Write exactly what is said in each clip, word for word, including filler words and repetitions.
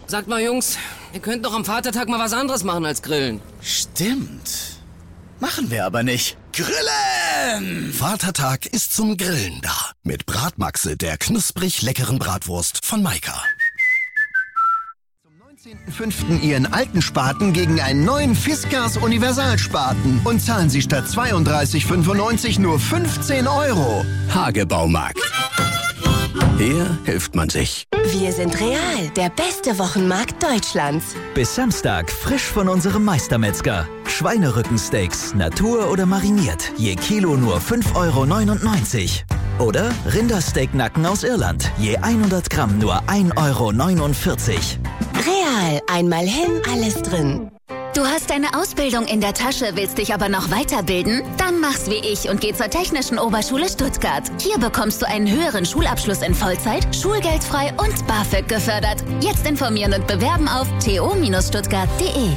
Sagt mal, Jungs, ihr könnt doch am Vatertag mal was anderes machen als grillen. Stimmt. Machen wir aber nicht. Grillen! Vatertag ist zum Grillen da. Mit Bratmaxe, der knusprig leckeren Bratwurst von Maika. Zum neunzehnten fünften Ihren alten Spaten gegen einen neuen Fiskars Universalspaten. Und zahlen Sie statt zweiunddreißig fünfundneunzig nur fünfzehn Euro. Hagebaumarkt. Hier hilft man sich. Wir sind Real, der beste Wochenmarkt Deutschlands. Bis Samstag frisch von unserem Meistermetzger. Schweinerückensteaks, Natur oder mariniert. Je Kilo nur fünf Euro neunundneunzig. Oder Rindersteaknacken aus Irland. Je hundert Gramm nur ein Euro neunundvierzig. Real, einmal hin, alles drin. Du hast deine Ausbildung in der Tasche, willst dich aber noch weiterbilden? Dann mach's wie ich und geh zur Technischen Oberschule Stuttgart. Hier bekommst du einen höheren Schulabschluss in Vollzeit, schulgeldfrei und BAföG gefördert. Jetzt informieren und bewerben auf t o stuttgart punkt d e.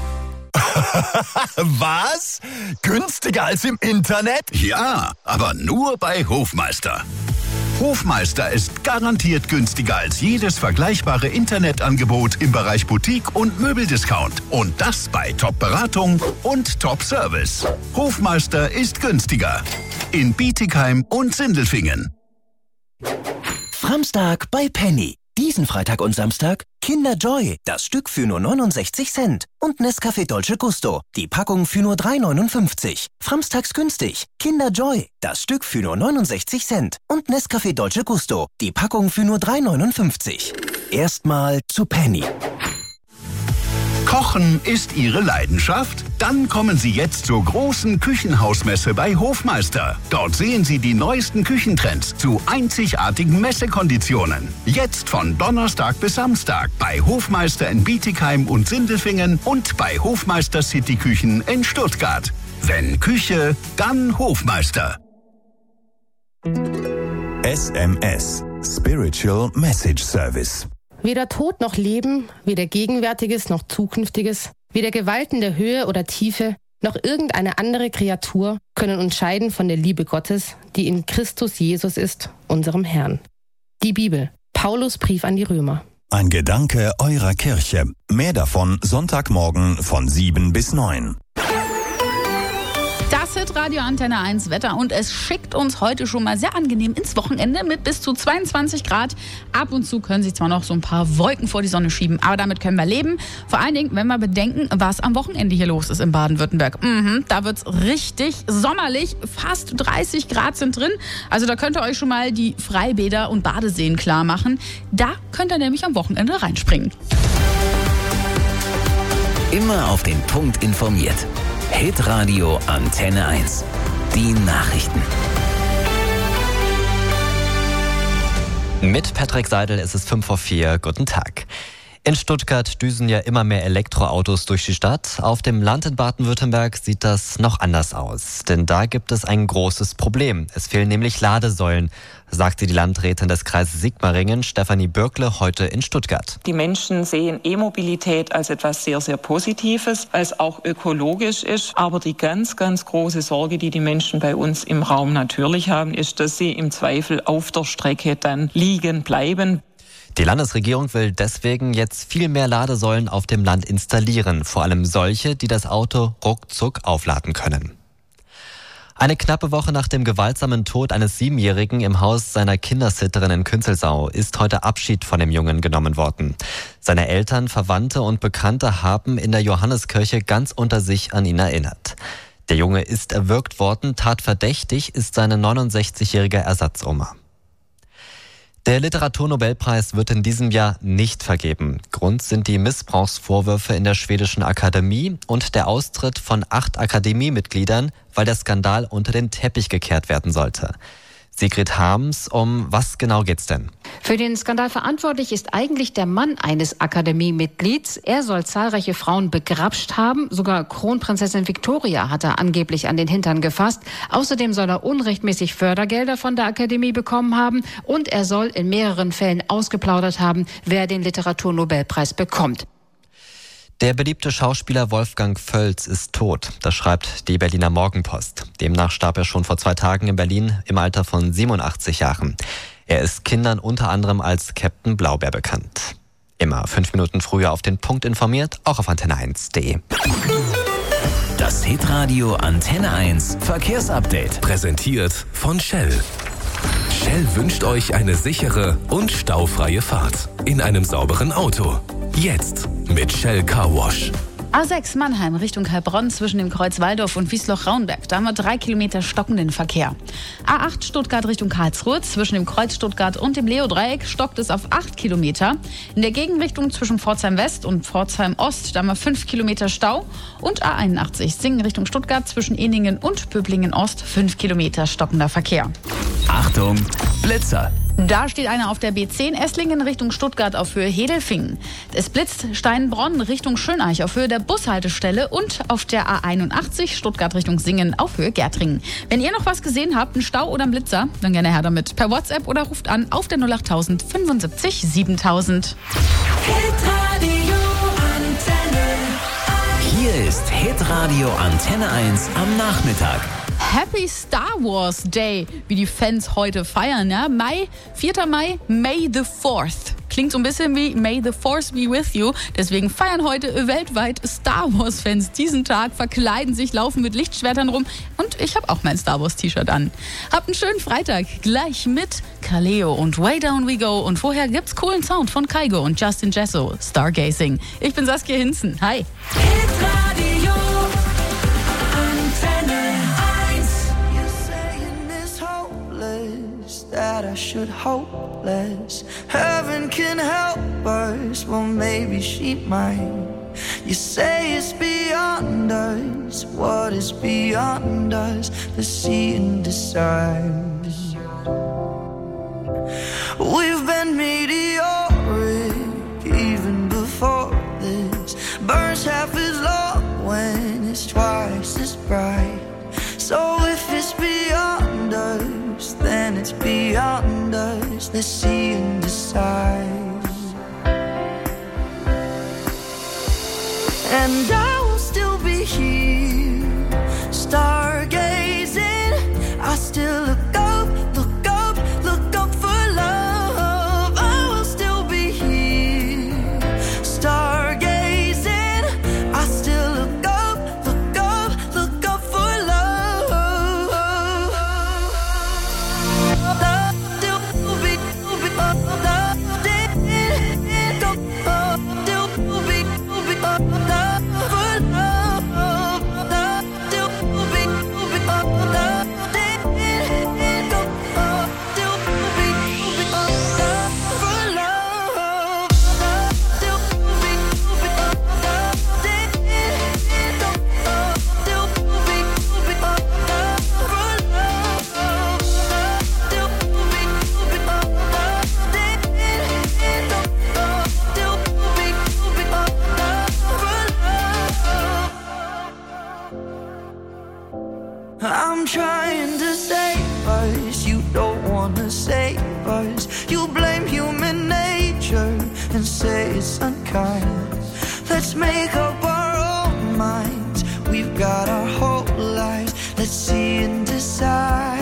Was? Günstiger als im Internet? Ja, aber nur bei Hofmeister. Hofmeister ist garantiert günstiger als jedes vergleichbare Internetangebot im Bereich Boutique und Möbeldiscount. Und das bei Top-Beratung und Top-Service. Hofmeister ist günstiger. In Bietigheim und Sindelfingen. Samstag bei Penny. Diesen Freitag und Samstag Kinder Joy, das Stück für nur neunundsechzig Cent. Und Nescafé Dolce Gusto, die Packung für nur drei neunundfünfzig. Samstags günstig. Kinder Joy, das Stück für nur neunundsechzig Cent. Und Nescafé Dolce Gusto, die Packung für nur drei neunundfünfzig. Erstmal zu Penny. Kochen ist Ihre Leidenschaft? Dann kommen Sie jetzt zur großen Küchenhausmesse bei Hofmeister. Dort sehen Sie die neuesten Küchentrends zu einzigartigen Messekonditionen. Jetzt von Donnerstag bis Samstag bei Hofmeister in Bietigheim und Sindelfingen und bei Hofmeister City Küchen in Stuttgart. Wenn Küche, dann Hofmeister. S M S Spiritual Message Service. Weder Tod noch Leben, weder Gegenwärtiges noch Zukünftiges, weder Gewalten der Höhe oder Tiefe, noch irgendeine andere Kreatur können uns scheiden von der Liebe Gottes, die in Christus Jesus ist, unserem Herrn. Die Bibel, Paulus Brief an die Römer. Ein Gedanke eurer Kirche. Mehr davon Sonntagmorgen von sieben bis neun. Das Hit Radio Antenne eins Wetter und es schickt uns heute schon mal sehr angenehm ins Wochenende mit bis zu zweiundzwanzig Grad. Ab und zu können sich zwar noch so ein paar Wolken vor die Sonne schieben, aber damit können wir leben. Vor allen Dingen, wenn wir bedenken, was am Wochenende hier los ist in Baden-Württemberg. Mhm, da wird's richtig sommerlich, fast dreißig Grad sind drin. Also da könnt ihr euch schon mal die Freibäder und Badeseen klar machen. Da könnt ihr nämlich am Wochenende reinspringen. Immer auf den Punkt informiert. Hitradio Antenne eins. Die Nachrichten. Mit Patrick Seidel ist es fünf vor vier. Guten Tag. In Stuttgart düsen ja immer mehr Elektroautos durch die Stadt. Auf dem Land in Baden-Württemberg sieht das noch anders aus. Denn da gibt es ein großes Problem. Es fehlen nämlich Ladesäulen, sagte die Landrätin des Kreises Sigmaringen, Stefanie Bürkle, heute in Stuttgart. Die Menschen sehen E-Mobilität als etwas sehr, sehr Positives, als auch ökologisch ist. Aber die ganz, ganz große Sorge, die die Menschen bei uns im Raum natürlich haben, ist, dass sie im Zweifel auf der Strecke dann liegen bleiben. Die Landesregierung will deswegen jetzt viel mehr Ladesäulen auf dem Land installieren, vor allem solche, die das Auto ruckzuck aufladen können. Eine knappe Woche nach dem gewaltsamen Tod eines Siebenjährigen im Haus seiner Kindersitterin in Künzelsau ist heute Abschied von dem Jungen genommen worden. Seine Eltern, Verwandte und Bekannte haben in der Johanneskirche ganz unter sich an ihn erinnert. Der Junge ist erwürgt worden, tatverdächtig ist seine neunundsechzigjährige Ersatzoma. Der Literaturnobelpreis wird in diesem Jahr nicht vergeben. Grund sind die Missbrauchsvorwürfe in der schwedischen Akademie und der Austritt von acht Akademiemitgliedern, weil der Skandal unter den Teppich gekehrt werden sollte. Sigrid Harms, um was genau geht's denn? Für den Skandal verantwortlich ist eigentlich der Mann eines Akademiemitglieds. Er soll zahlreiche Frauen begrapscht haben. Sogar Kronprinzessin Victoria hat er angeblich an den Hintern gefasst. Außerdem soll er unrechtmäßig Fördergelder von der Akademie bekommen haben. Und er soll in mehreren Fällen ausgeplaudert haben, wer den Literaturnobelpreis bekommt. Der beliebte Schauspieler Wolfgang Völz ist tot, das schreibt die Berliner Morgenpost. Demnach starb er schon vor zwei Tagen in Berlin im Alter von siebenundachtzig Jahren. Er ist Kindern unter anderem als Captain Blaubeer bekannt. Immer fünf Minuten früher auf den Punkt informiert, auch auf antenne eins punkt de. Das Hitradio Antenne eins Verkehrsupdate. Präsentiert von Shell. Shell wünscht euch eine sichere und staufreie Fahrt in einem sauberen Auto. Jetzt mit Shell Car Wash. A sechs Mannheim Richtung Heilbronn zwischen dem Kreuz Walldorf und Wiesloch-Raunberg. Da haben wir drei Kilometer stockenden Verkehr. A acht Stuttgart Richtung Karlsruhe zwischen dem Kreuz Stuttgart und dem Leo-Dreieck stockt es auf acht Kilometer. In der Gegenrichtung zwischen Pforzheim West und Pforzheim Ost, da haben wir fünf Kilometer Stau. Und A einundachtzig Singen Richtung Stuttgart zwischen Eningen und Böblingen Ost, fünf Kilometer stockender Verkehr. Achtung, Blitzer! Da steht einer auf der B zehn Esslingen Richtung Stuttgart auf Höhe Hedelfingen. Es blitzt Steinbronn Richtung Schöneich auf Höhe der Bushaltestelle und auf der A einundachtzig Stuttgart Richtung Singen auf Höhe Gärtringen. Wenn ihr noch was gesehen habt, einen Stau oder einen Blitzer, dann gerne her damit. Per WhatsApp oder ruft an auf der null acht null null fünfundsiebzig siebentausend. Hier ist Hitradio Antenne eins am Nachmittag. Happy Star Wars Day, wie die Fans heute feiern. Ja? Mai, vierter Mai, May the fourth. Klingt so ein bisschen wie May the Force be with you. Deswegen feiern heute weltweit Star Wars-Fans diesen Tag, verkleiden sich, laufen mit Lichtschwertern rum. Und ich habe auch mein Star Wars-T-Shirt an. Habt einen schönen Freitag. Gleich mit Kaleo und Way Down We Go. Und vorher gibt's coolen Sound von Kygo und Justin Jesso. Stargazing. Ich bin Saskia Hinzen. Hi. Hitradio Antenne eins. That I should hope less. Heaven can help us, well maybe she might. You say it's beyond us. What is beyond us? Let's see and decide. We've been meteoric even before this. Burns half as long when it's twice as bright. So if it's beyond us, then it's beyond us. Let's see and decide. And I will still be here, stargazing. I still look up, look up, look up for love. I will still be here, stargazing. I still look up, look up, look up for love. I'm trying to save us, you don't wanna save us. You blame human nature and say it's unkind. Let's make up our own minds, we've got our whole lives. Let's see and decide.